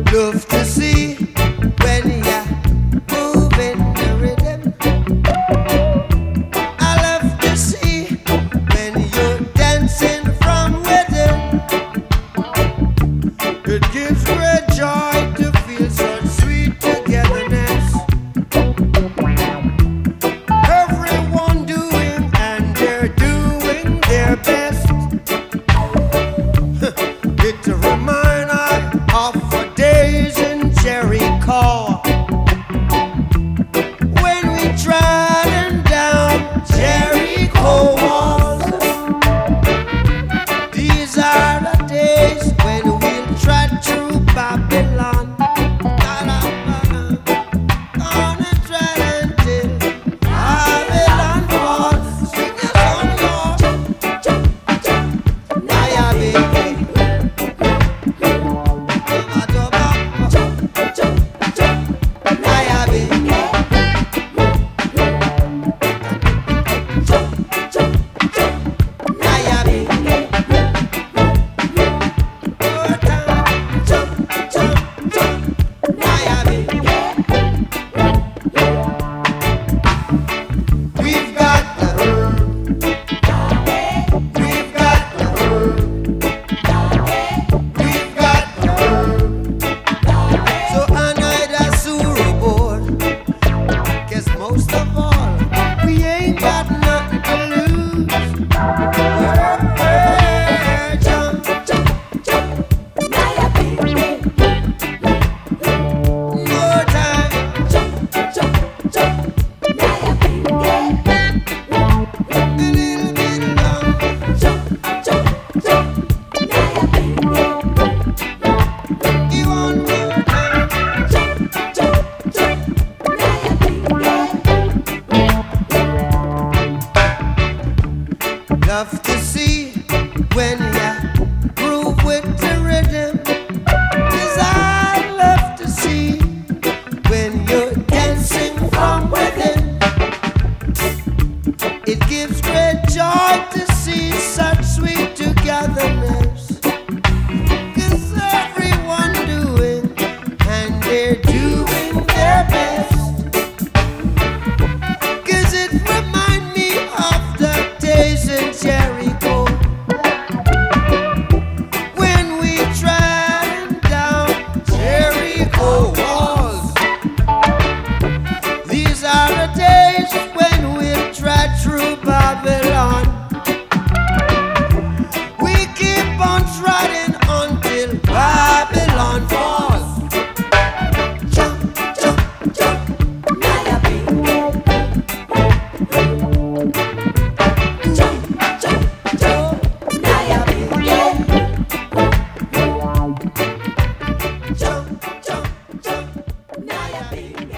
Love to see when you're moving the rhythm. I love to see when you're dancing from within. It gives great joy to feel such sweet togetherness. Everyone doing and they're doing their best. It's a reminder of the days in Jericho when we trodden down Jericho walls. These are the days when we'll trod through Babylon. Gonna tread until Babylon falls. Sing the song, Lord. Naya baby. Naya baby. Naya baby. Naya baby. We've got the herb. We've got the herb. We've got the herb. So I know that Suru board. Guess most of all, we ain't got nothing to lose. Jump, jump, jump. Naya baby. More time. Jump, jump, jump. Naya baby. A little bit long. Jump, jump, jump. Naya baby. You want more time. Jump, jump, jump. Naya baby. Love to see when you groove with the rhythm. 'Cause I love to see when you're dancing from within. It gives great joy to see such sweet togetherness. 'Cause everyone doing and they're doing their best. 'Cause it remind me of the days in Jericho when we trodden down Jericho walls. These are the days when we'll trod through Babylon. We keep on trotting until Babylon falls. Jump, jump, jump. Naya baby. Jump, jump, jump. Naya baby. Jump, jump, jump. Naya baby.